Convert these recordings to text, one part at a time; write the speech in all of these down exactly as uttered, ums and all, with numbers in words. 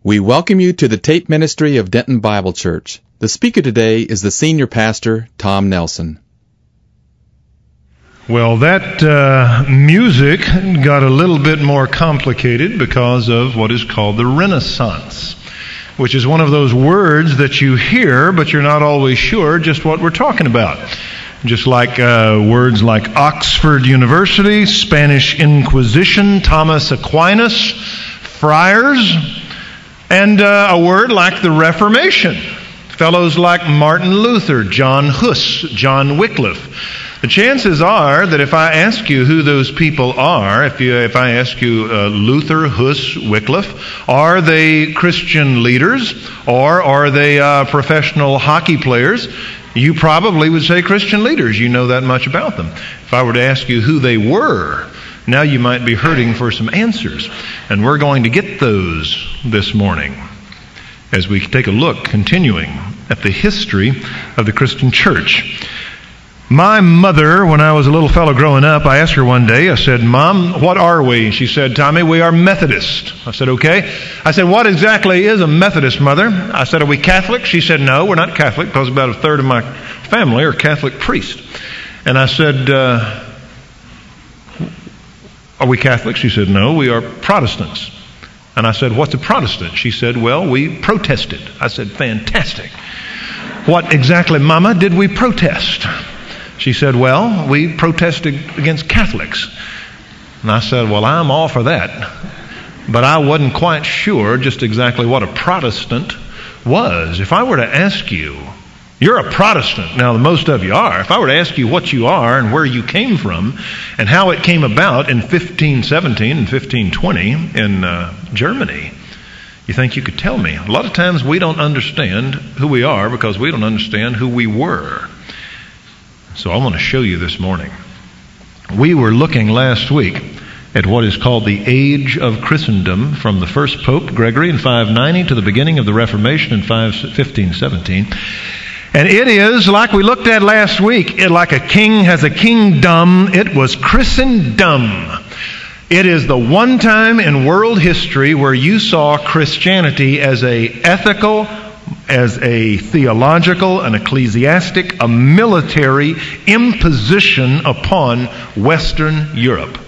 We welcome you to the tape ministry of Denton Bible Church. The speaker today is the senior pastor, Tom Nelson. Well, that uh, music got a little bit more complicated because of what is called the Renaissance, which is one of those words that you hear, but you're not always sure just what we're talking about. Just like uh, words like Oxford University, Spanish Inquisition, Thomas Aquinas, friars, and uh, a word like the Reformation. Fellows like Martin Luther, John Huss, John Wycliffe. The chances are that if I ask you who those people are, if you, if I ask you uh, Luther, Huss, Wycliffe, are they Christian leaders or are they uh, professional hockey players? You probably would say Christian leaders. You know that much about them. If I were to ask you who they were, now you might be hurting for some answers. And we're going to get those this morning as we take a look, continuing, at the history of the Christian church. My mother, when I was a little fellow growing up, I asked her one day, I said, "Mom, what are we?" She said, "Tommy, we are Methodist." I said, "Okay." I said, "What exactly is a Methodist, Mother?" I said, "Are we Catholic?" She said, "No, we're not Catholic because about a third of my family are Catholic priests." And I said, uh, "Are we Catholic?" She said, "No, we are Protestants." And I said, "What's a Protestant?" She said, "Well, we protested." I said, "Fantastic. What exactly, Mama, did we protest?" She said, "Well, we protested against Catholics." And I said, "Well, I'm all for that." But I wasn't quite sure just exactly what a Protestant was. If I were to ask you, you're a Protestant. Now, most of you are. If I were to ask you what you are and where you came from and how it came about in fifteen seventeen and fifteen twenty in uh, Germany, you think you could tell me? A lot of times we don't understand who we are because we don't understand who we were. So I want to show you this morning. We were looking last week at what is called the Age of Christendom, from the first Pope, Gregory, in five ninety to the beginning of the Reformation in fifteen seventeen. And it is, like we looked at last week, it, like a king has a kingdom, it was Christendom. It is the one time in world history where you saw Christianity as a ethical, as a theological, an ecclesiastic, a military imposition upon Western Europe.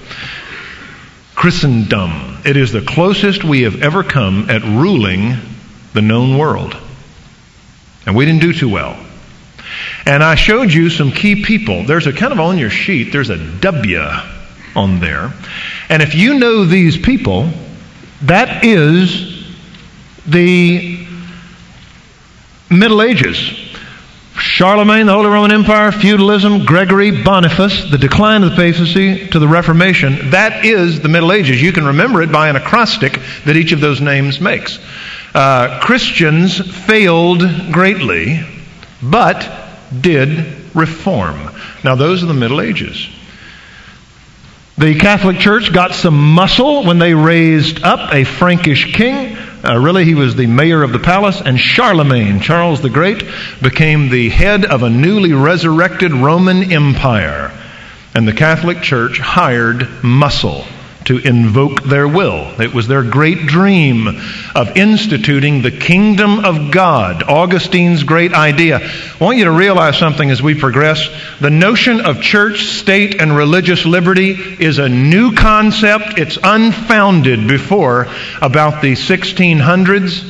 Christendom. It is the closest we have ever come at ruling the known world. And we didn't do too well. And I showed you some key people. There's a kind of on your sheet, there's a W on there. And if you know these people, that is the Middle Ages. Charlemagne, the Holy Roman Empire, feudalism, Gregory, Boniface, the decline of the papacy to the Reformation. That is the Middle Ages. You can remember it by an acrostic that each of those names makes. Uh, Christians failed greatly, but did reform. Now, those are the Middle Ages. The Catholic Church got some muscle when they raised up a Frankish king. Uh, really, he was the mayor of the palace, and Charlemagne, Charles the Great, became the head of a newly resurrected Roman Empire. And the Catholic Church hired muscle to invoke their will. It was their great dream of instituting the kingdom of God, Augustine's great idea. I want you to realize something as we progress. The notion of church, state, and religious liberty is a new concept. It's unfounded before about the sixteen hundreds.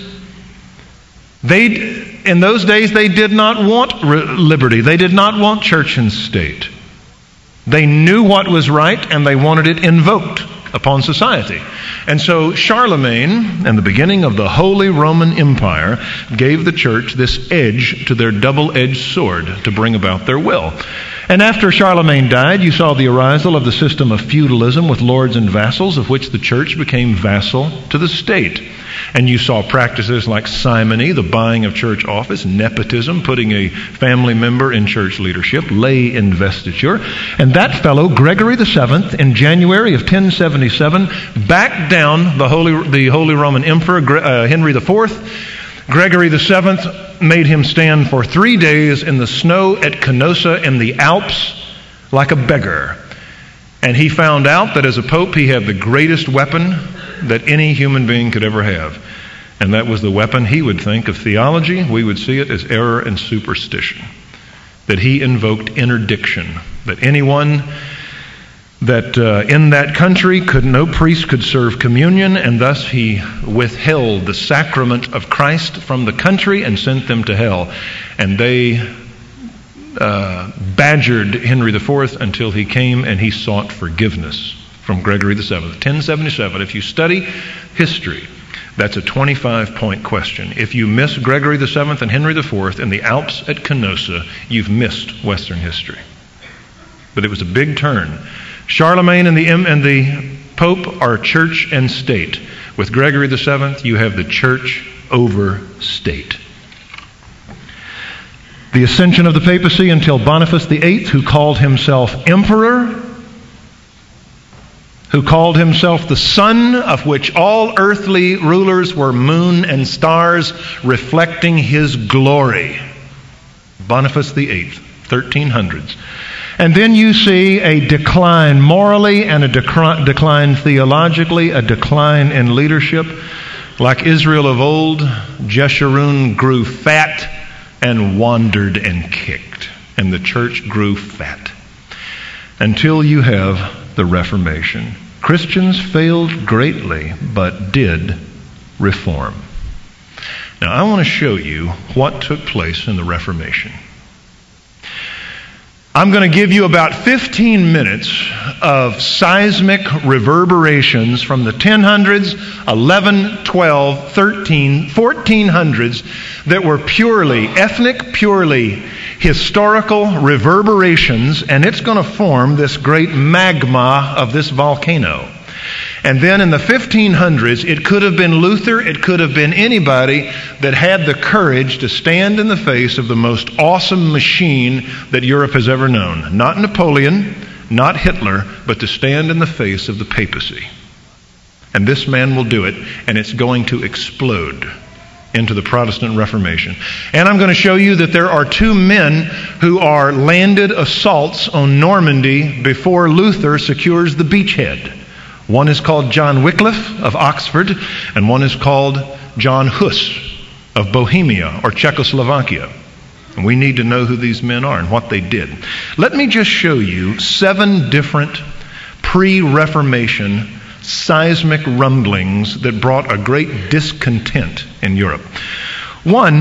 They, in those days, they did not want liberty. They did not want church and state. They knew what was right, and they wanted it invoked upon society. And so Charlemagne and the beginning of the Holy Roman Empire gave the church this edge to their double-edged sword to bring about their will. And after Charlemagne died, you saw the arisal of the system of feudalism with lords and vassals, of which the church became vassal to the state. And you saw practices like simony, the buying of church office, nepotism, putting a family member in church leadership, lay investiture. And that fellow, Gregory the Seventh, in January of ten seventy-seven, backed down the Holy, the Holy Roman Emperor, uh, Henry the Fourth. Gregory the Seventh made him stand for three days in the snow at Canossa in the Alps like a beggar. And he found out that as a pope he had the greatest weapon that any human being could ever have. And that was the weapon he would think of theology. We would see it as error and superstition. That he invoked interdiction. That anyone that uh, in that country could no priest could serve communion, and thus he withheld the sacrament of Christ from the country and sent them to hell. And they uh, badgered Henry the Fourth until he came and he sought forgiveness from Gregory the Seventh. ten seventy-seven. If you study history, that's a twenty-five point question. If you miss Gregory the Seventh and Henry the Fourth in the Alps at Canossa, you've missed Western history. But it was a big turn. Charlemagne and the and the Pope are church and state. With Gregory the Seventh, you have the church over state. The ascension of the papacy until Boniface the Eighth, who called himself emperor, who called himself the sun of which all earthly rulers were moon and stars, reflecting his glory. Boniface the Eighth, thirteen hundreds. And then you see a decline morally and a decri- decline theologically, a decline in leadership. Like Israel of old, Jeshurun grew fat and wandered and kicked. And the church grew fat. Until you have the Reformation. Christians failed greatly, but did reform. Now, I want to show you what took place in the Reformation. I'm going to give you about fifteen minutes of seismic reverberations from the ten hundreds, eleven, twelve, thirteen, fourteen hundreds that were purely ethnic, purely historical reverberations, and it's going to form this great magma of this volcano. And then in the fifteen hundreds, it could have been Luther, it could have been anybody that had the courage to stand in the face of the most awesome machine that Europe has ever known. Not Napoleon, not Hitler, but to stand in the face of the papacy. And this man will do it, and it's going to explode into the Protestant Reformation. And I'm going to show you that there are two men who are landed assaults on Normandy before Luther secures the beachhead. One is called John Wycliffe of Oxford, and one is called John Hus of Bohemia or Czechoslovakia. And we need to know who these men are and what they did. Let me just show you seven different pre-Reformation seismic rumblings that brought a great discontent in Europe. One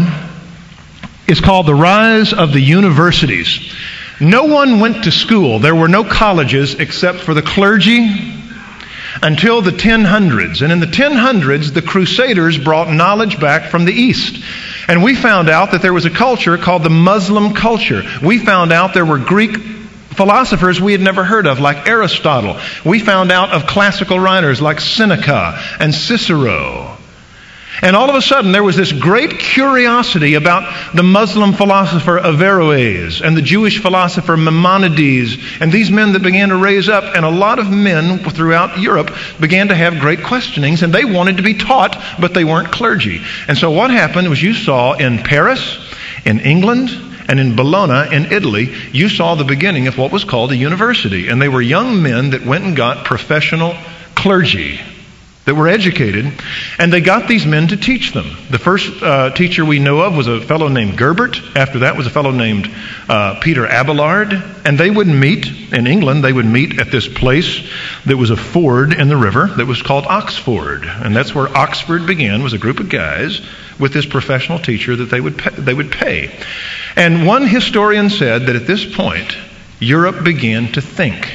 is called the rise of the universities. No one went to school. There were no colleges except for the clergy until the ten hundreds. And in the ten hundreds, the Crusaders brought knowledge back from the East. And we found out that there was a culture called the Muslim culture. We found out there were Greek philosophers we had never heard of, like Aristotle. We found out of classical writers like Seneca and Cicero. And all of a sudden, there was this great curiosity about the Muslim philosopher Averroes and the Jewish philosopher Maimonides and these men that began to raise up. And a lot of men throughout Europe began to have great questionings, and they wanted to be taught, but they weren't clergy. And so what happened was you saw in Paris, in England, and in Bologna, in Italy, you saw the beginning of what was called a university. And they were young men that went and got professional clergy that were educated, and they got these men to teach them. The first uh, teacher we know of was a fellow named Gerbert. After that was a fellow named uh, Peter Abelard. And they would meet, in England, they would meet at this place that was a ford in the river that was called Oxford. And that's where Oxford began, was a group of guys with this professional teacher that they would pay, they would pay. And one historian said that at this point, Europe began to think.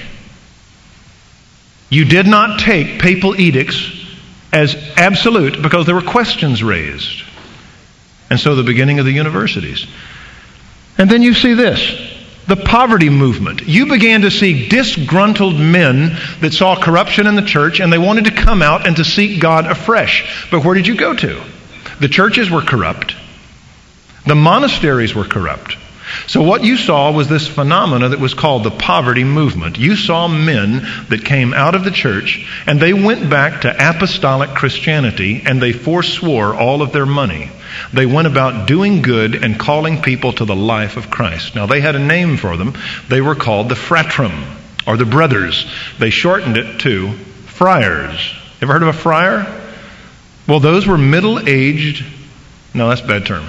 You did not take papal edicts as absolute because there were questions raised. And so the beginning of the universities. And then you see this, the poverty movement. You began to see disgruntled men that saw corruption in the church, and they wanted to come out and to seek God afresh. But where did you go to? The churches were corrupt. The monasteries were corrupt. So what you saw was this phenomena that was called the poverty movement. You saw men that came out of the church, and they went back to apostolic Christianity, and they forswore all of their money. They went about doing good and calling people to the life of Christ. Now, they had a name for them. They were called the fratrum, or the brothers. They shortened it to friars. Ever heard of a friar? Well, those were middle-aged, no, that's a bad term.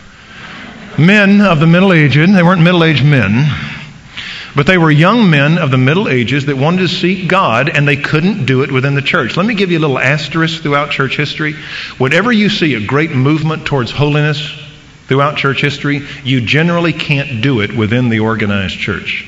Men of the Middle Ages. They weren't middle-aged men, but they were young men of the Middle Ages that wanted to seek God, and they couldn't do it within the church. Let me give you a little asterisk throughout church history. Whenever you see a great movement towards holiness throughout church history, you generally can't do it within the organized church.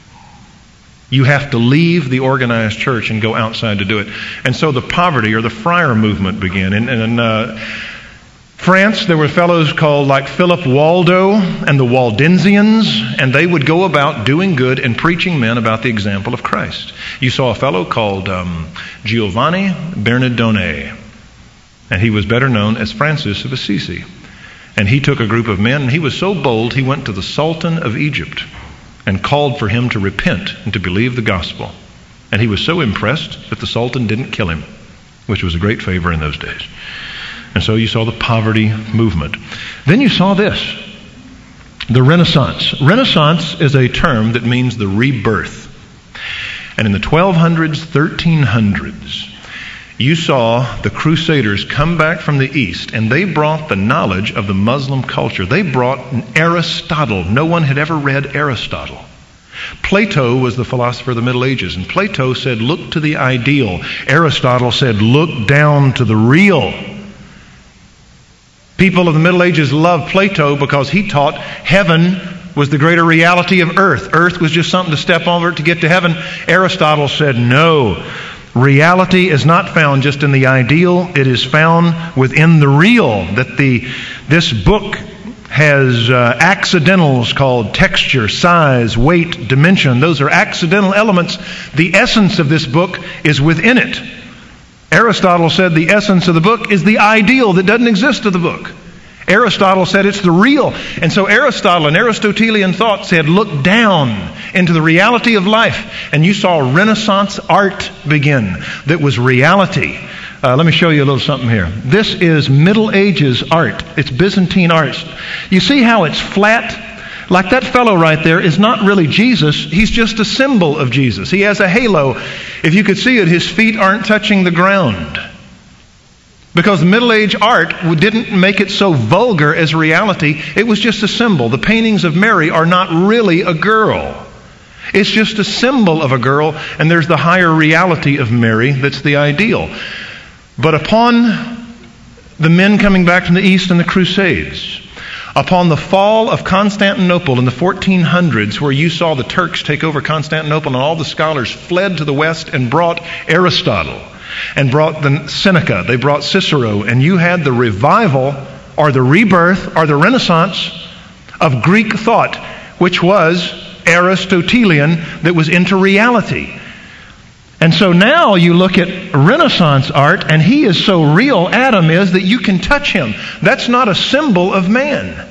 You have to leave the organized church and go outside to do it. And so the poverty or the friar movement began. In, in uh, France, there were fellows called like Philip Waldo and the Waldensians, and they would go about doing good and preaching men about the example of Christ. You saw a fellow called um, Giovanni Bernardone, and he was better known as Francis of Assisi. And he took a group of men, and he was so bold, he went to the Sultan of Egypt and called for him to repent and to believe the gospel. And he was so impressed that the Sultan didn't kill him, which was a great favor in those days. And so you saw the poverty movement. Then you saw this, the Renaissance. Renaissance is a term that means the rebirth. And in the twelve hundreds, thirteen hundreds, you saw the Crusaders come back from the East, and they brought the knowledge of the Muslim culture. They brought Aristotle. No one had ever read Aristotle. Plato was the philosopher of the Middle Ages, and Plato said, look to the ideal. Aristotle said, look down to the real. People of the Middle Ages loved Plato because he taught heaven was the greater reality of earth. Earth was just something to step over to get to heaven. Aristotle said, no, reality is not found just in the ideal. It is found within the real. That the this book has uh, accidentals called texture, size, weight, dimension. Those are accidental elements. The essence of this book is within it. Aristotle said the essence of the book is the ideal that doesn't exist of the book. Aristotle said it's the real. And so Aristotle and Aristotelian thought said, look down into the reality of life. And you saw Renaissance art begin that was reality. Uh, let me show you a little something here. This is Middle Ages art. It's Byzantine art. You see how it's flat? Like that fellow right there is not really Jesus. He's just a symbol of Jesus. He has a halo. If you could see it, his feet aren't touching the ground. Because Middle Age art didn't make it so vulgar as reality. It was just a symbol. The paintings of Mary are not really a girl. It's just a symbol of a girl, and there's the higher reality of Mary that's the ideal. But upon the men coming back from the East in the Crusades, upon the fall of Constantinople in the fourteen hundreds, where you saw the Turks take over Constantinople and all the scholars fled to the West and brought Aristotle and brought the Seneca, they brought Cicero, and you had the revival or the rebirth or the Renaissance of Greek thought, which was Aristotelian, that was into reality. And so now you look at Renaissance art, and he is so real, Adam is, that you can touch him. That's not a symbol of man.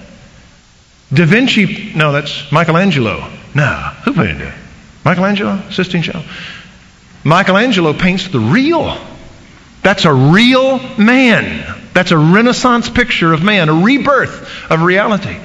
Da Vinci, no, that's Michelangelo. No, who painted it? Michelangelo? Sistine Chapel? Michelangelo paints the real. That's a real man. That's a Renaissance picture of man, a rebirth of reality.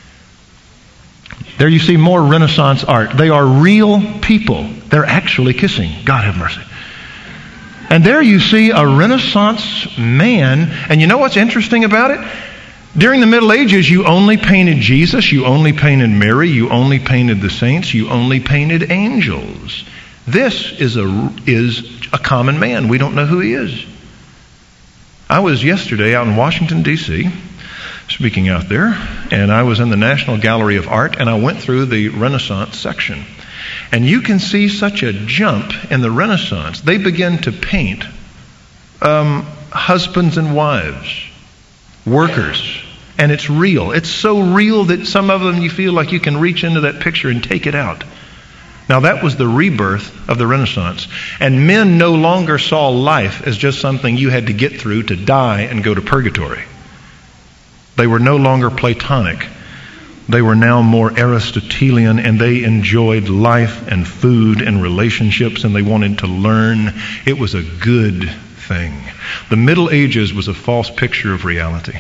There you see more Renaissance art. They are real people. They're actually kissing. God have mercy. And there you see a Renaissance man. And you know what's interesting about it? During the Middle Ages, you only painted Jesus, you only painted Mary, you only painted the saints, you only painted angels. This is a, is a common man. We don't know who he is. I was yesterday out in Washington, D C, speaking out there, and I was in the National Gallery of Art, and I went through the Renaissance section. And you can see such a jump in the Renaissance. They begin to paint um, husbands and wives, workers, and it's real. It's so real that some of them you feel like you can reach into that picture and take it out. Now that was the rebirth of the Renaissance. And men no longer saw life as just something you had to get through to die and go to purgatory. They were no longer Platonic. They were now more Aristotelian, and they enjoyed life and food and relationships, and they wanted to learn. It was a good thing. The Middle Ages was a false picture of reality.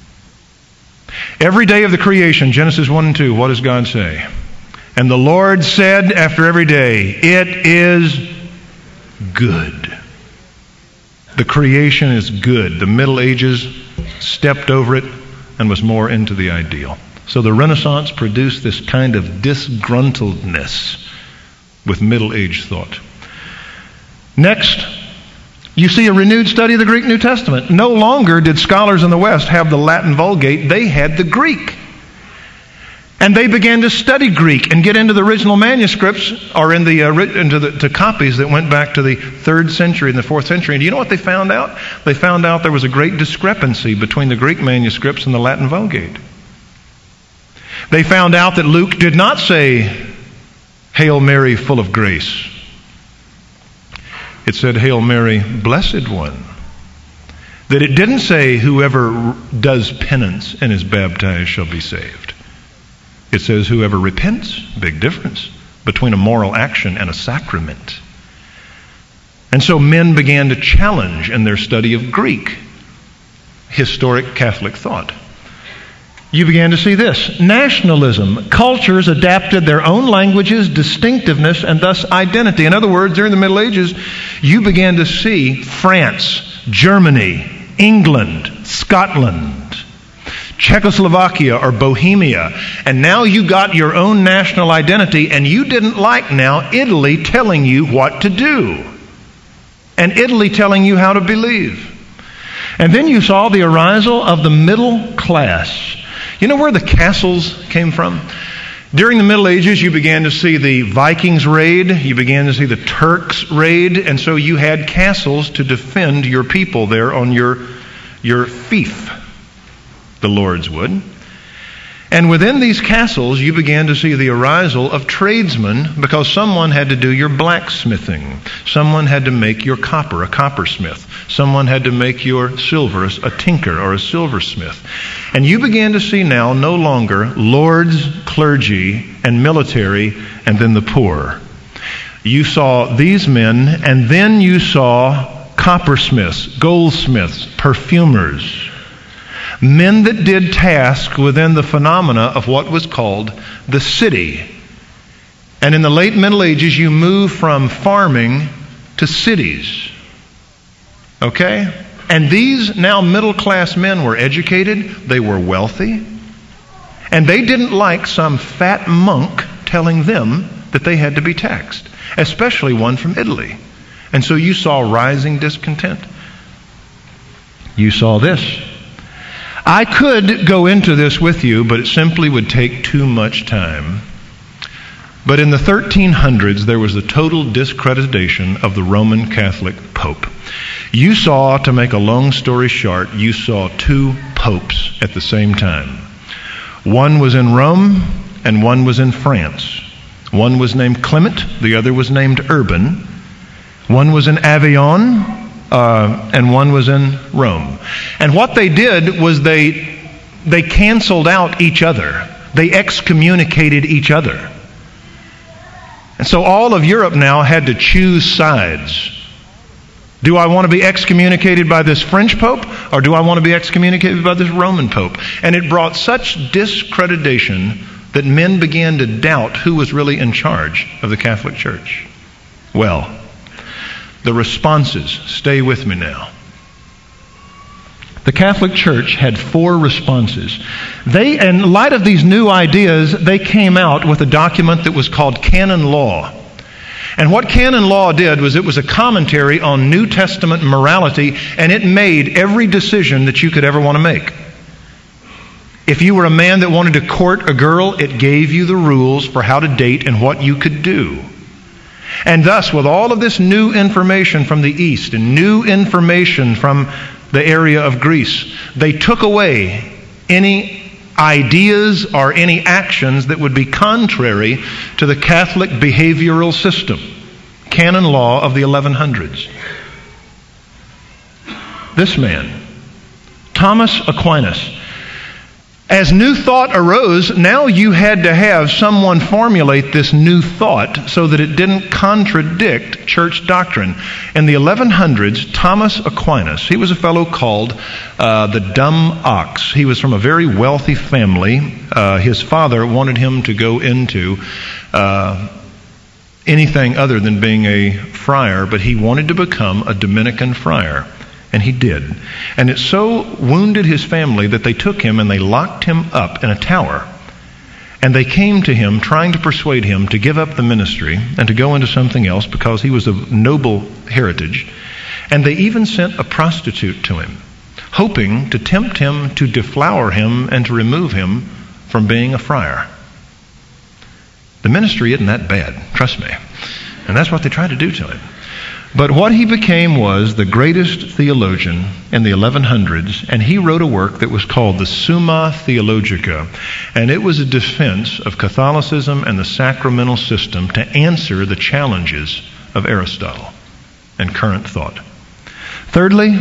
Every day of the creation, Genesis one and two, what does God say? And the Lord said after every day, it is good. The creation is good. The Middle Ages stepped over it and was more into the ideal. So the Renaissance produced this kind of disgruntledness with Middle Age thought. Next, you see a renewed study of the Greek New Testament. No longer did scholars in the West have the Latin Vulgate. They had the Greek. And they began to study Greek and get into the original manuscripts, or in the, uh, into the to copies that went back to the third century and the fourth century. And do you know what they found out? They found out there was a great discrepancy between the Greek manuscripts and the Latin Vulgate. They found out that Luke did not say, "Hail Mary, full of grace." It said, "Hail Mary, blessed one." That it didn't say, "Whoever does penance and is baptized shall be saved." It says, "Whoever repents." Big difference between a moral action and a sacrament. And so men began to challenge in their study of Greek, historic Catholic thought. You began to see this. Nationalism. Cultures adapted their own languages, distinctiveness, and thus identity. In other words, during the Middle Ages, you began to see France, Germany, England, Scotland, Czechoslovakia or Bohemia, and now you got your own national identity, and you didn't like now Italy telling you what to do, and Italy telling you how to believe. And then you saw the arisal of the middle class. You know where the castles came from? During the Middle Ages, you began to see the Vikings raid, you began to see the Turks raid, and so you had castles to defend your people there on your, your fief. The lords would. And within these castles, you began to see the arisal of tradesmen, because someone had to do your blacksmithing. Someone had to make your copper, a coppersmith. Someone had to make your silver, a tinker or a silversmith. And you began to see now no longer lords, clergy, and military, and then the poor. You saw these men, and then you saw coppersmiths, goldsmiths, perfumers. Men that did tasks within the phenomena of what was called the city. And in the late Middle Ages, you move from farming to cities. Okay? And these now middle-class men were educated, they were wealthy, and they didn't like some fat monk telling them that they had to be taxed, especially one from Italy. And so you saw rising discontent. You saw this. I could go into this with you, but it simply would take too much time. But in the thirteen hundreds, there was the total discreditation of the Roman Catholic Pope. You saw, to make a long story short, you saw two popes at the same time. One was in Rome and one was in France. One was named Clement, the other was named Urban. One was in Avignon, Uh, and one was in Rome. And what they did was they they canceled out each other. They excommunicated each other. And so all of Europe now had to choose sides. Do I want to be excommunicated by this French Pope, or do I want to be excommunicated by this Roman Pope? And it brought such discreditation that men began to doubt who was really in charge of the Catholic Church. Well, the responses, stay with me now. The Catholic Church had four responses. They, in light of these new ideas, they came out with a document that was called Canon Law. And what Canon Law did was it was a commentary on New Testament morality, and it made every decision that you could ever want to make. If you were a man that wanted to court a girl, it gave you the rules for how to date and what you could do. And thus, with all of this new information from the East and new information from the area of Greece, they took away any ideas or any actions that would be contrary to the Catholic behavioral system. Canon Law of the eleven hundreds. This man, Thomas Aquinas, as new thought arose, now you had to have someone formulate this new thought so that it didn't contradict church doctrine. In the eleven hundreds, Thomas Aquinas, he was a fellow called uh, the Dumb Ox. He was from a very wealthy family. Uh, his father wanted him to go into uh, anything other than being a friar, but he wanted to become a Dominican friar. And he did. And it so wounded his family that they took him and they locked him up in a tower. And they came to him trying to persuade him to give up the ministry and to go into something else because he was of noble heritage. And they even sent a prostitute to him, hoping to tempt him to deflower him and to remove him from being a friar. The ministry isn't that bad, trust me. And that's what they tried to do to him. But what he became was the greatest theologian in the eleven hundreds, and he wrote a work that was called the Summa Theologica, and it was a defense of Catholicism and the sacramental system to answer the challenges of Aristotle and current thought. Thirdly,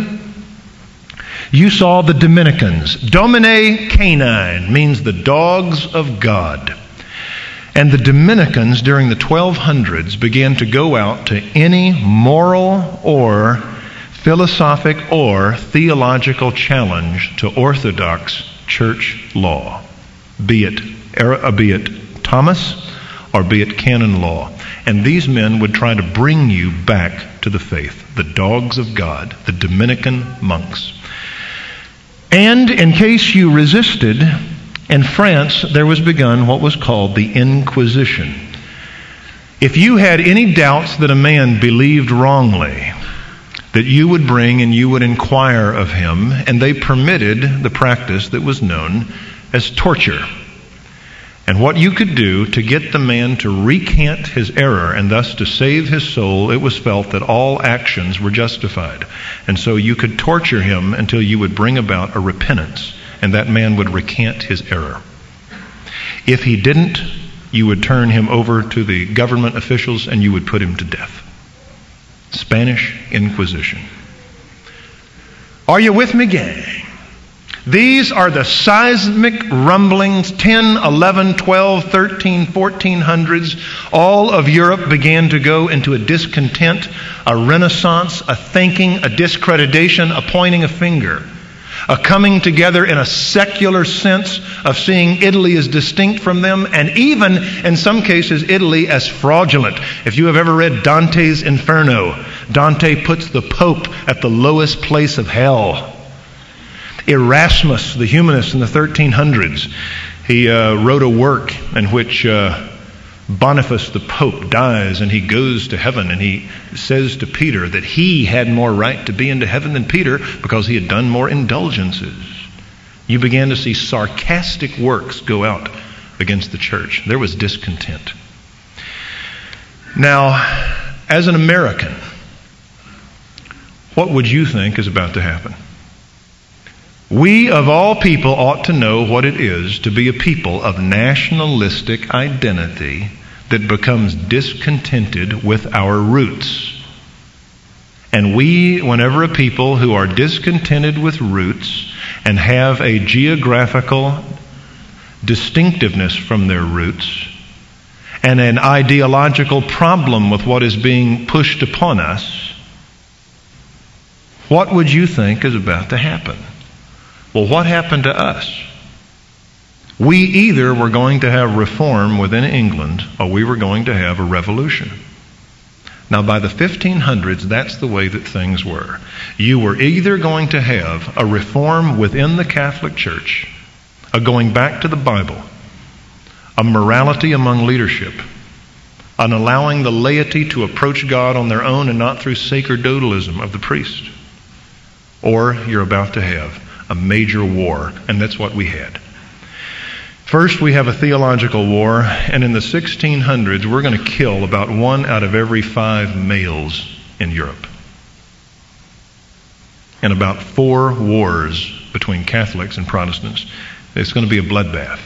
you saw the Dominicans. Domine Canine means the dogs of God. And the Dominicans during the twelve hundreds began to go out to any moral or philosophic or theological challenge to Orthodox church law, be it, be it Thomas or be it canon law. And these men would try to bring you back to the faith, the dogs of God, the Dominican monks. And in case you resisted, in France, there was begun what was called the Inquisition. If you had any doubts that a man believed wrongly, that you would bring and you would inquire of him, and they permitted the practice that was known as torture. And what you could do to get the man to recant his error and thus to save his soul, it was felt that all actions were justified. And so you could torture him until you would bring about a repentance, and that man would recant his error. If he didn't, you would turn him over to the government officials and you would put him to death. Spanish Inquisition. Are you with me, gang? These are the seismic rumblings, ten, eleven, twelve, thirteen, fourteen hundreds. All of Europe began to go into a discontent, a renaissance, a thinking, a discreditation, a pointing a finger. A coming together in a secular sense of seeing Italy as distinct from them, and even, in some cases, Italy as fraudulent. If you have ever read Dante's Inferno, Dante puts the Pope at the lowest place of hell. Erasmus, the humanist in the thirteen hundreds, he uh, wrote a work in which uh, Boniface the Pope dies and he goes to heaven, and he says to Peter that he had more right to be into heaven than Peter because he had done more indulgences. You began to see sarcastic works go out against the church. There was discontent. Now, as an American, what would you think is about to happen? We, of all people, ought to know what it is to be a people of nationalistic identity that becomes discontented with our roots. And we, whenever a people who are discontented with roots and have a geographical distinctiveness from their roots and an ideological problem with what is being pushed upon us, what would you think is about to happen? Well, what happened to us? We either were going to have reform within England or we were going to have a revolution. Now, by the fifteen hundreds, that's the way that things were. You were either going to have a reform within the Catholic Church, a going back to the Bible, a morality among leadership, an allowing the laity to approach God on their own and not through sacerdotalism of the priest, or you're about to have a major war, and that's what we had. First, we have a theological war, and in the sixteen hundreds, we're going to kill about one out of every five males in Europe. And about four wars between Catholics and Protestants. It's going to be a bloodbath.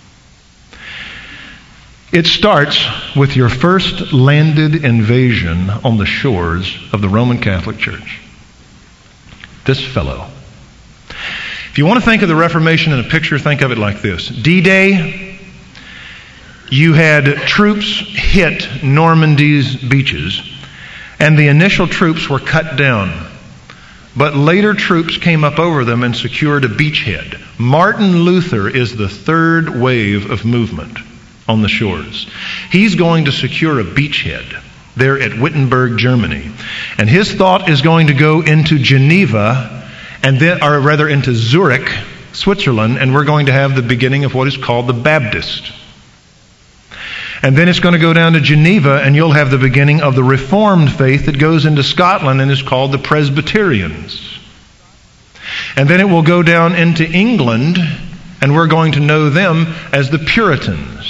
It starts with your first landed invasion on the shores of the Roman Catholic Church. This fellow. If you want to think of the Reformation in a picture, think of it like this. D-Day, you had troops hit Normandy's beaches, and the initial troops were cut down. But later troops came up over them and secured a beachhead. Martin Luther is the third wave of movement on the shores. He's going to secure a beachhead. there at Wittenberg, Germany. And his thought is going to go into Geneva, and then, or rather into Zurich, Switzerland, and we're going to have the beginning of what is called the Baptist. And then it's going to go down to Geneva, and you'll have the beginning of the Reformed faith that goes into Scotland and is called the Presbyterians. And then it will go down into England, and we're going to know them as the Puritans.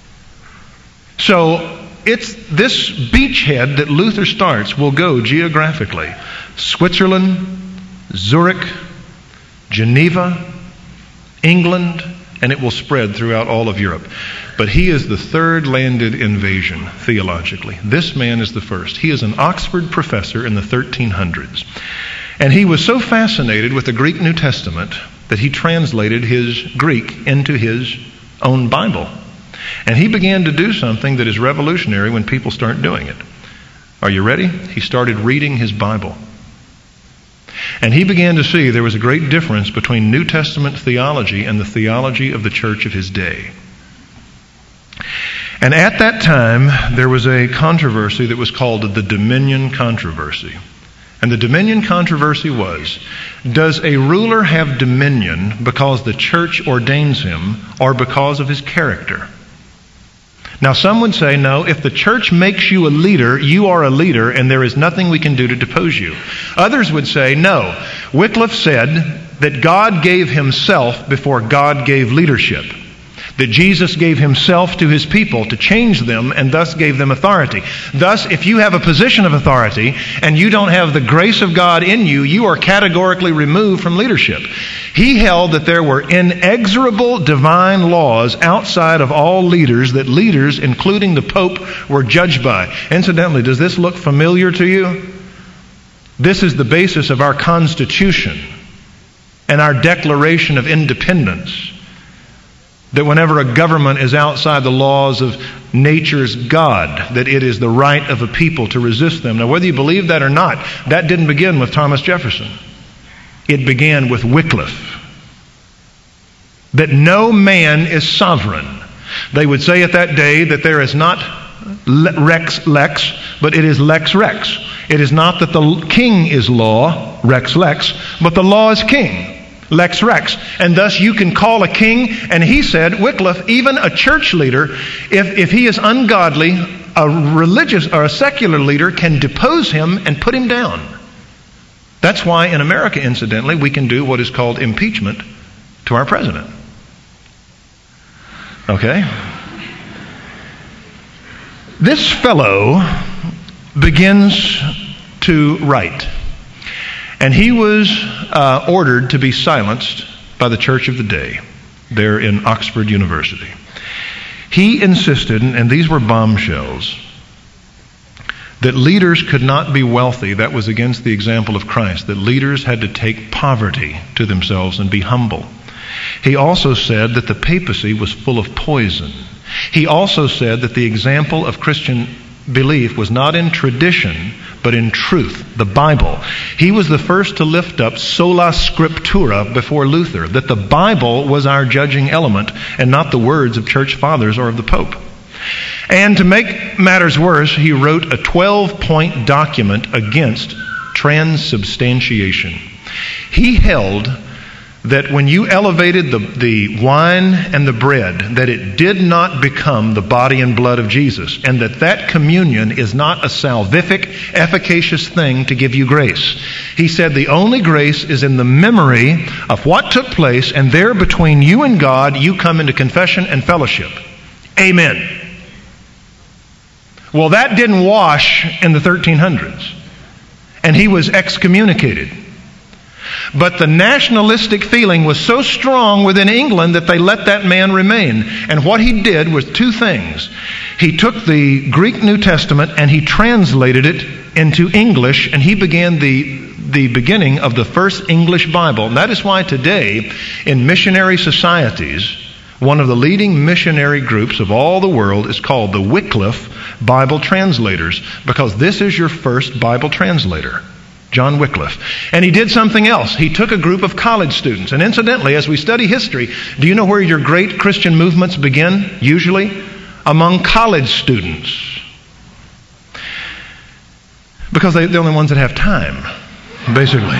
So it's this beachhead that Luther starts will go geographically. Switzerland, Zurich, Geneva, England, and it will spread throughout all of Europe. But he is the third landed invasion theologically. This man is the first. He is an Oxford professor in the thirteen hundreds. And he was so fascinated with the Greek New Testament that he translated his Greek into his own Bible. And he began to do something that is revolutionary when people start doing it. Are you ready? He started reading his Bible. And he began to see there was a great difference between New Testament theology and the theology of the church of his day. And at that time, there was a controversy that was called the Dominion Controversy. And the Dominion Controversy was, does a ruler have dominion because the church ordains him or because of his character? Now, some would say, no, if the church makes you a leader, you are a leader, and there is nothing we can do to depose you. Others would say, no. Wycliffe said that God gave himself before God gave leadership. That Jesus gave himself to his people to change them and thus gave them authority. Thus, if you have a position of authority and you don't have the grace of God in you, you are categorically removed from leadership. He held that there were inexorable divine laws outside of all leaders that leaders, including the Pope, were judged by. Incidentally, does this look familiar to you? This is the basis of our Constitution and our Declaration of Independence. That whenever a government is outside the laws of nature's God, that it is the right of a people to resist them. Now, whether you believe that or not, that didn't begin with Thomas Jefferson. It began with Wycliffe. That no man is sovereign. They would say at that day that there is not rex lex, but it is lex rex. It is not that the king is law, rex lex, but the law is king. Lex rex. And thus you can call a king, and he said, Wycliffe, even a church leader, if, if he is ungodly, a religious or a secular leader can depose him and put him down. That's why in America, incidentally, we can do what is called impeachment to our president. Okay? This fellow begins to write. And he was uh, ordered to be silenced by the church of the day there in Oxford University. He insisted, and these were bombshells, that leaders could not be wealthy. That was against the example of Christ, that leaders had to take poverty to themselves and be humble. He also said that the papacy was full of poison. He also said that the example of Christian belief was not in tradition, but in truth, the Bible. He was the first to lift up sola scriptura before Luther, that the Bible was our judging element and not the words of church fathers or of the Pope. And to make matters worse, he wrote a twelve-point document against transubstantiation. He held that when you elevated the, the wine and the bread, that it did not become the body and blood of Jesus, and that that communion is not a salvific, efficacious thing to give you grace. He said the only grace is in the memory of what took place, and there between you and God, you come into confession and fellowship. Amen. Well, that didn't wash in the thirteen hundreds, and he was excommunicated. But the nationalistic feeling was so strong within England that they let that man remain. And what he did was two things. He took the Greek New Testament and he translated it into English, and he began the, the beginning of the first English Bible. And that is why today, in missionary societies, one of the leading missionary groups of all the world is called the Wycliffe Bible Translators, because this is your first Bible translator. John Wycliffe. And he did something else. He took a group of college students. And incidentally, as we study history, do you know where your great Christian movements begin? Usually among college students. Because they're the only ones that have time, basically.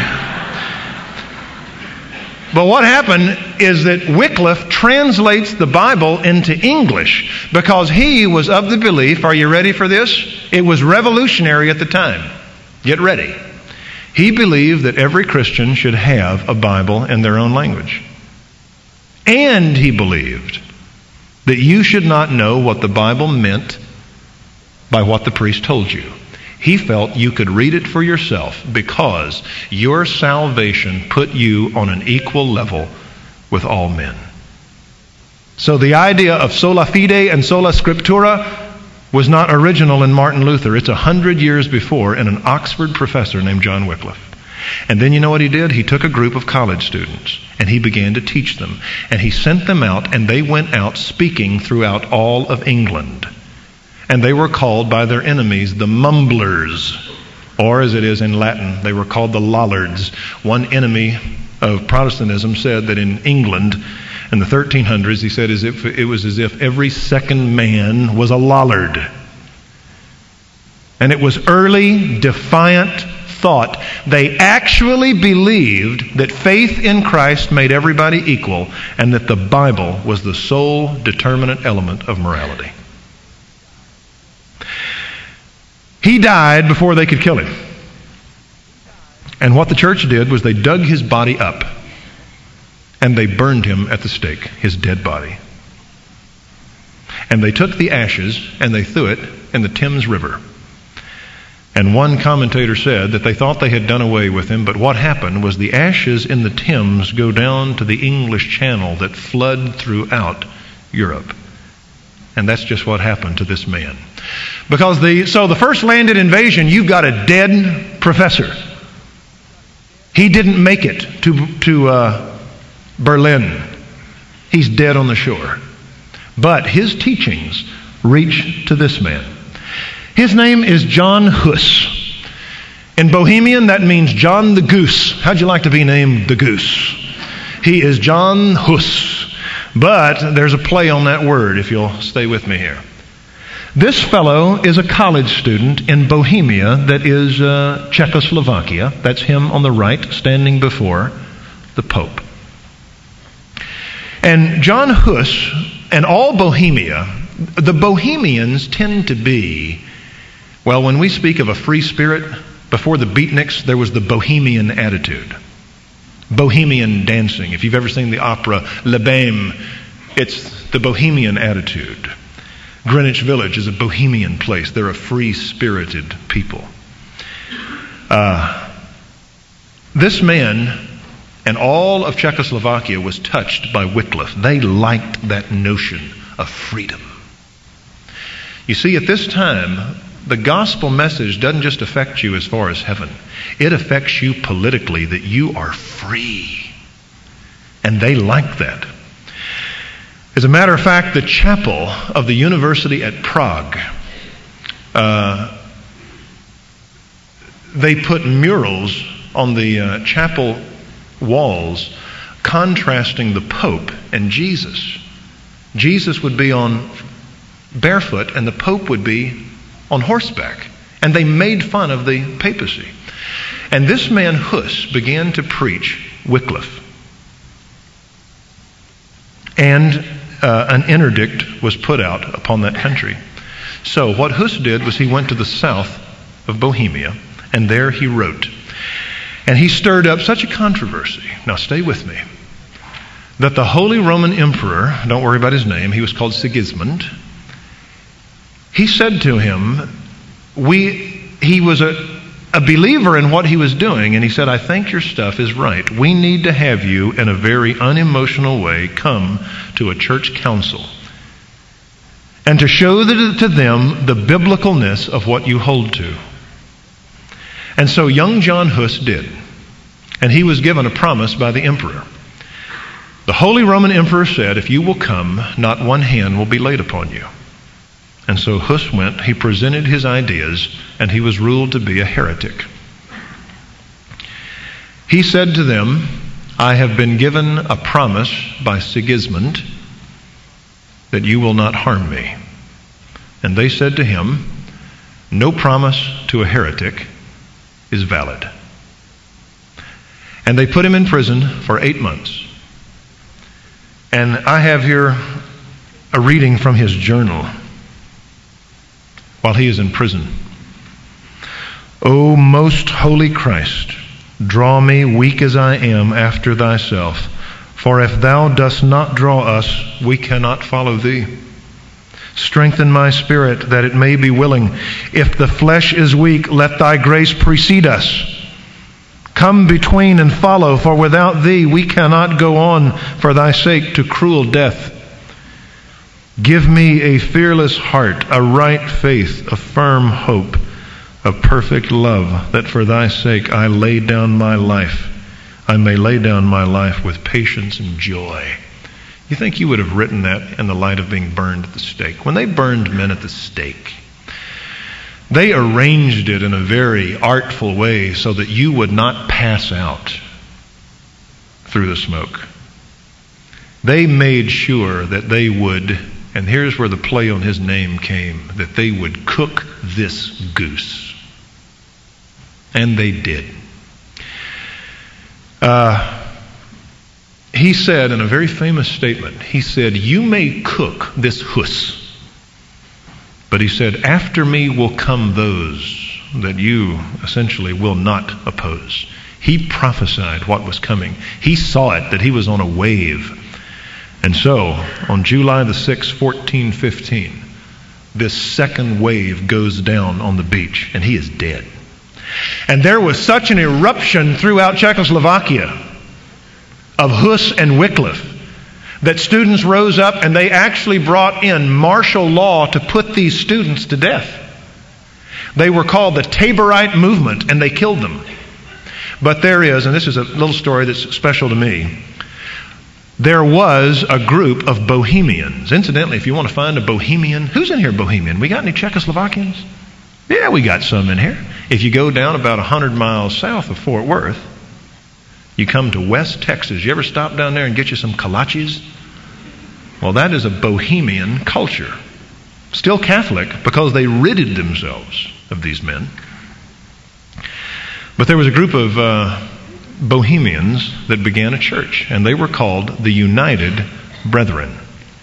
But what happened is that Wycliffe translates the Bible into English because he was of the belief, are you ready for this? It was revolutionary at the time. Get ready. He believed that every Christian should have a Bible in their own language. And he believed that you should not know what the Bible meant by what the priest told you. He felt you could read it for yourself because your salvation put you on an equal level with all men. So the idea of sola fide and sola scriptura was not original in Martin Luther. It's a hundred years before in an Oxford professor named John Wycliffe. And then you know what he did? He took a group of college students and he began to teach them. And he sent them out and they went out speaking throughout all of England. And they were called by their enemies the mumblers, or as it is in Latin, they were called the lollards. One enemy of Protestantism said that in England in the thirteen hundreds, he said as if it was as if every second man was a lollard. And it was early, defiant thought. They actually believed that faith in Christ made everybody equal and that the Bible was the sole determinant element of morality. He died before they could kill him. And what the church did was they dug his body up and they burned him at the stake, his dead body. And they took the ashes and they threw it in the Thames River. And one commentator said that they thought they had done away with him, but what happened was the ashes in the Thames go down to the English Channel that flood throughout Europe. And that's just what happened to this man. Because the so the first landed invasion, you've got a dead professor. He didn't make it to to uh, Berlin. He's dead on the shore. But his teachings reach to this man. His name is John Hus. In Bohemian, that means John the Goose. How'd you like to be named the Goose? He is John Hus. But there's a play on that word, if you'll stay with me here. This fellow is a college student in Bohemia, that is uh, Czechoslovakia. That's him on the right, standing before the Pope. And John Hus and all Bohemia, the Bohemians tend to be, well, when we speak of a free spirit, before the beatniks, there was the Bohemian attitude. Bohemian dancing. If you've ever seen the opera Le Bame, it's the Bohemian attitude. Greenwich Village is a Bohemian place. They're a free-spirited people. Uh, this man and all of Czechoslovakia was touched by Wycliffe. They liked that notion of freedom. You see, at this time, the gospel message doesn't just affect you as far as heaven. It affects you politically, that you are free. And they like that. As a matter of fact, the chapel of the university at Prague, uh, they put murals on the uh, chapel walls contrasting the Pope and Jesus. Jesus would be on barefoot and the Pope would be on horseback. And they made fun of the papacy. And this man Hus began to preach Wycliffe. And uh, an interdict was put out upon that country. So what Hus did was he went to the south of Bohemia, and there he wrote. And he stirred up such a controversy. Now stay with me. That the Holy Roman Emperor, don't worry about his name, he was called Sigismund. He said to him, we, he was a, a believer in what he was doing, and he said, I think your stuff is right. We need to have you, in a very unemotional way, come to a church council and to show the, to them the biblicalness of what you hold to. And so young John Hus did. And he was given a promise by the emperor. The Holy Roman Emperor said, if you will come, not one hand will be laid upon you. And so Hus went, he presented his ideas, and he was ruled to be a heretic. He said to them, I have been given a promise by Sigismund that you will not harm me. And they said to him, no promise to a heretic is valid. And they put him in prison for eight months. And I have here a reading from his journal while he is in prison. O most holy Christ, draw me, weak as I am, after thyself. For if thou dost not draw us, we cannot follow thee. Strengthen my spirit, that it may be willing. If the flesh is weak, let thy grace precede us. Come between and follow, for without thee we cannot go on for thy sake to cruel death. Give me a fearless heart, a right faith, a firm hope, a perfect love, that for thy sake I lay down my life. I may lay down my life with patience and joy. You think you would have written that in the light of being burned at the stake? When they burned men at the stake, they arranged it in a very artful way so that you would not pass out through the smoke. They made sure that they would, and here's where the play on his name came, that they would cook this goose. And they did. Uh, he said in a very famous statement, he said, you may cook this huss, but he said, after me will come those that you essentially will not oppose. He prophesied what was coming. He saw it, that he was on a wave. And so, on July the sixth, fourteen fifteen, this second wave goes down on the beach, and he is dead. And there was such an eruption throughout Czechoslovakia of Hus and Wycliffe that students rose up and they actually brought in martial law to put these students to death. They were called the Taborite movement, and they killed them. But there is, and this is a little story that's special to me, there was a group of Bohemians. Incidentally, if you want to find a Bohemian, who's in here Bohemian? We got any Czechoslovakians? Yeah, we got some in here. If you go down about one hundred miles south of Fort Worth, you come to West Texas. You ever stop down there and get you some kolaches? Well, that is a Bohemian culture. Still Catholic, because they ridded themselves of these men. But there was a group of uh, Bohemians that began a church, and they were called the United Brethren.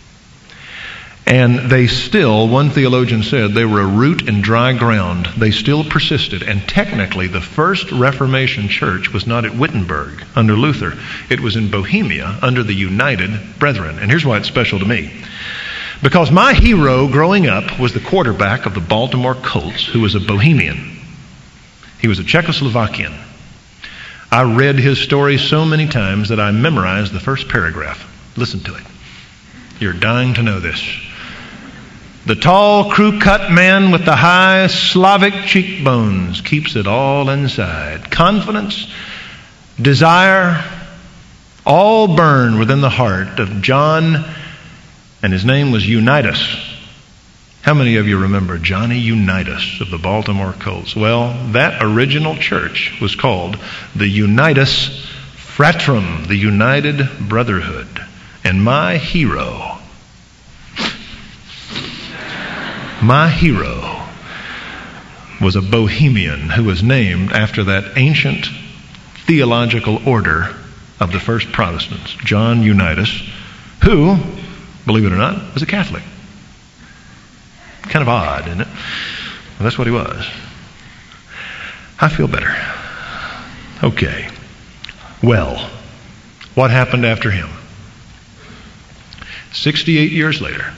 And they still, one theologian said, they were a root in dry ground. They still persisted. And technically, the first Reformation church was not at Wittenberg under Luther. It was in Bohemia under the United Brethren. And here's why it's special to me. Because my hero growing up was the quarterback of the Baltimore Colts, who was a Bohemian. He was a Czechoslovakian. I read his story so many times that I memorized the first paragraph. Listen to it. You're dying to know this. The tall, crew-cut man with the high Slavic cheekbones keeps it all inside. Confidence, desire, all burn within the heart of John, and his name was Unitas. How many of you remember Johnny Unitas of the Baltimore Colts? Well, that original church was called the Unitas Fratrum, the United Brotherhood. And my hero... My hero was a Bohemian who was named after that ancient theological order of the first Protestants, John Unitas, who, believe it or not, was a Catholic. Kind of odd, isn't it? Well, that's what he was. I feel better. Okay. Well, what happened after him? sixty-eight years later,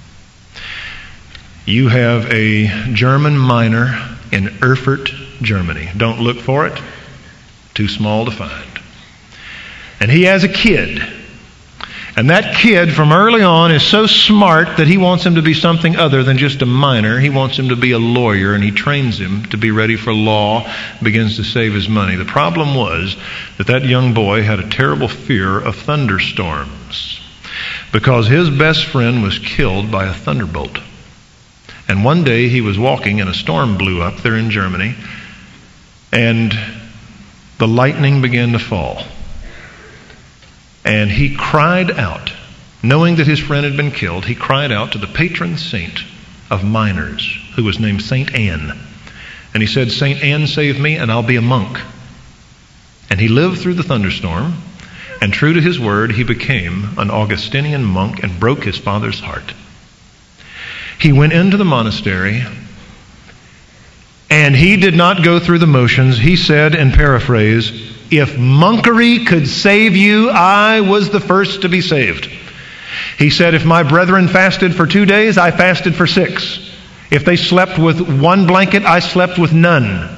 you have a German miner in Erfurt, Germany. Don't look for it. Too small to find. And he has a kid. And that kid from early on is so smart that he wants him to be something other than just a miner. He wants him to be a lawyer, and he trains him to be ready for law, begins to save his money. The problem was that that young boy had a terrible fear of thunderstorms because his best friend was killed by a thunderbolt. And one day he was walking and a storm blew up there in Germany, and the lightning began to fall. And he cried out, knowing that his friend had been killed, he cried out to the patron saint of miners, who was named Saint Anne. And he said, Saint Anne saved me, and I'll be a monk. And he lived through the thunderstorm, and true to his word, he became an Augustinian monk and broke his father's heart. He went into the monastery, and he did not go through the motions. He said, in paraphrase, if monkery could save you, I was the first to be saved. He said, if my brethren fasted for two days, I fasted for six. If they slept with one blanket, I slept with none.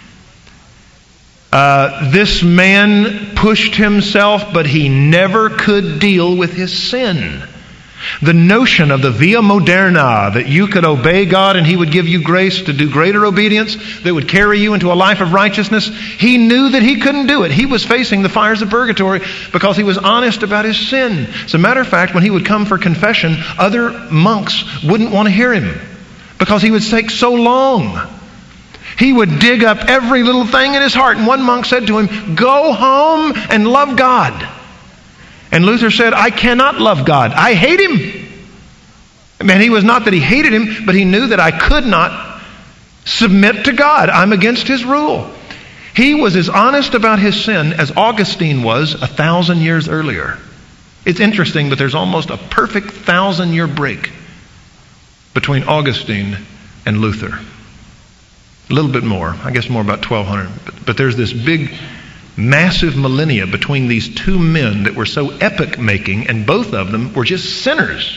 Uh, this man pushed himself, but he never could deal with his sin. The notion of the via moderna, that you could obey God and he would give you grace to do greater obedience that would carry you into a life of righteousness, he knew that he couldn't do it. He was facing the fires of purgatory because he was honest about his sin. As a matter of fact, when he would come for confession, other monks wouldn't want to hear him because he would take so long. He would dig up every little thing in his heart. And one monk said to him, go home and love God. And Luther said, I cannot love God. I hate him. I mean, he was not that he hated him, but he knew that I could not submit to God. I'm against his rule. He was as honest about his sin as Augustine was a thousand years earlier. It's interesting, but there's almost a perfect thousand year break between Augustine and Luther. A little bit more. I guess more about twelve hundred. But, but there's this big massive millennia between these two men that were so epic-making, and both of them were just sinners.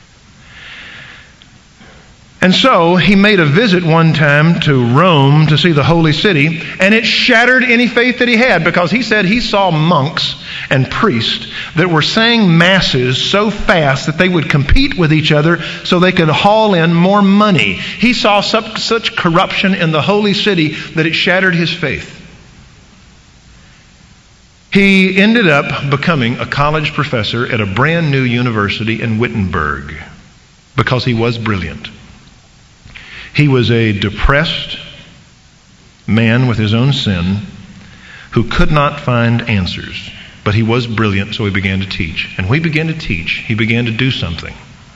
And so he made a visit one time to Rome to see the holy city, and it shattered any faith that he had, because he said he saw monks and priests that were saying masses so fast that they would compete with each other so they could haul in more money. He saw such, such corruption in the holy city that it shattered his faith. He ended up becoming a college professor at a brand new university in Wittenberg because he was brilliant. He was a depressed man with his own sin who could not find answers, but he was brilliant, so he began to teach. And when he began to teach, he began to do something.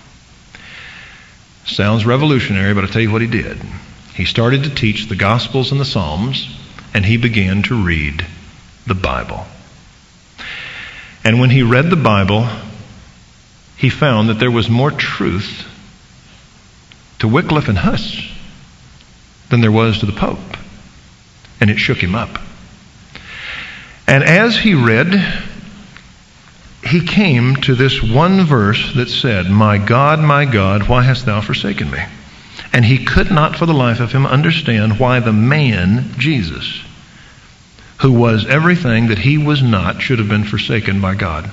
Sounds revolutionary, but I'll tell you what he did. He started to teach the Gospels and the Psalms, and he began to read the Bible. And when he read the Bible, he found that there was more truth to Wycliffe and Huss than there was to the Pope. And it shook him up. And as he read, he came to this one verse that said, "My God, my God, why hast thou forsaken me?" And he could not for the life of him understand why the man, Jesus, who was everything that he was not, should have been forsaken by God.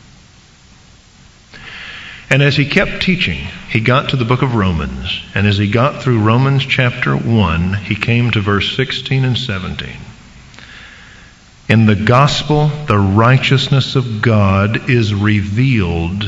And as he kept teaching, he got to the book of Romans. And as he got through Romans chapter one, he came to verse sixteen and seventeen. In the gospel, the righteousness of God is revealed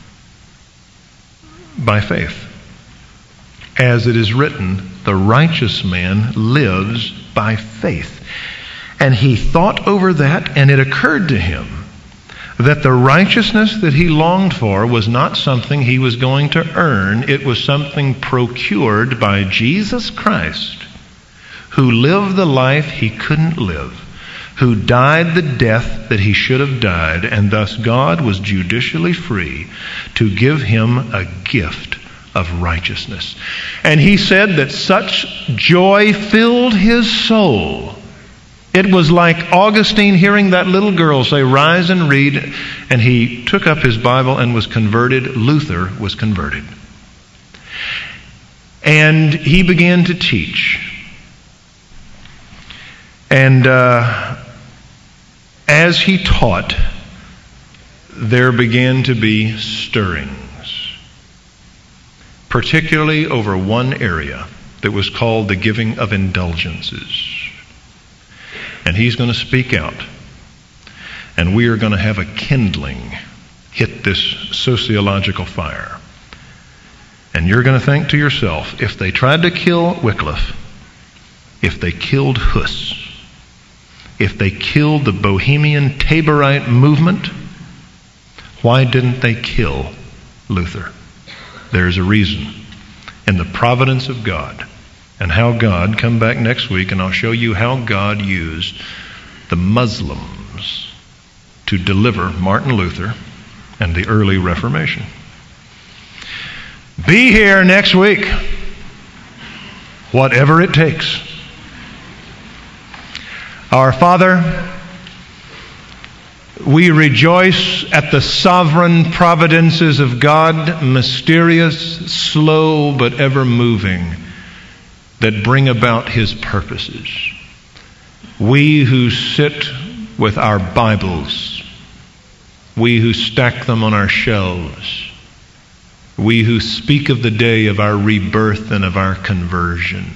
by faith. As it is written, the righteous man lives by faith. And he thought over that, and it occurred to him that the righteousness that he longed for was not something he was going to earn. It was something procured by Jesus Christ, who lived the life he couldn't live, who died the death that he should have died, and thus God was judicially free to give him a gift of righteousness. And he said that such joy filled his soul. It was like Augustine hearing that little girl say, "Rise and read," and he took up his Bible and was converted. Luther was converted. And he began to teach. And uh, as he taught, there began to be stirrings, particularly over one area that was called the giving of indulgences. And he's going to speak out. And we are going to have a kindling hit this sociological fire. And you're going to think to yourself, if they tried to kill Wycliffe, if they killed Huss, if they killed the Bohemian Taborite movement, why didn't they kill Luther? There's a reason. In the providence of God, and how God, come back next week and I'll show you how God used the Muslims to deliver Martin Luther and the early Reformation. Be here next week, whatever it takes. Our Father, we rejoice at the sovereign providences of God, mysterious, slow, but ever moving, that bring about His purposes. We who sit with our Bibles, we who stack them on our shelves, we who speak of the day of our rebirth and of our conversion,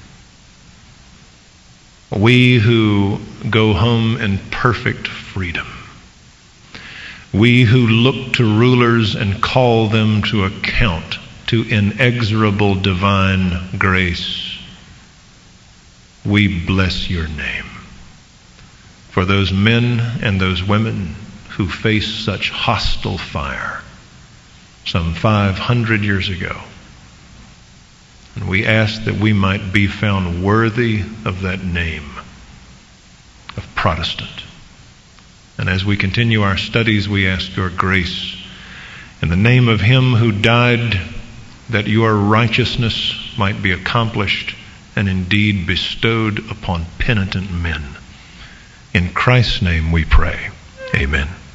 we who go home in perfect freedom, we who look to rulers and call them to account, to inexorable divine grace, we bless your name for those men and those women who faced such hostile fire some five hundred years ago. And we ask that we might be found worthy of that name of Protestant. And as we continue our studies, we ask your grace in the name of Him who died, that your righteousness might be accomplished and indeed bestowed upon penitent men. In Christ's name we pray. Amen.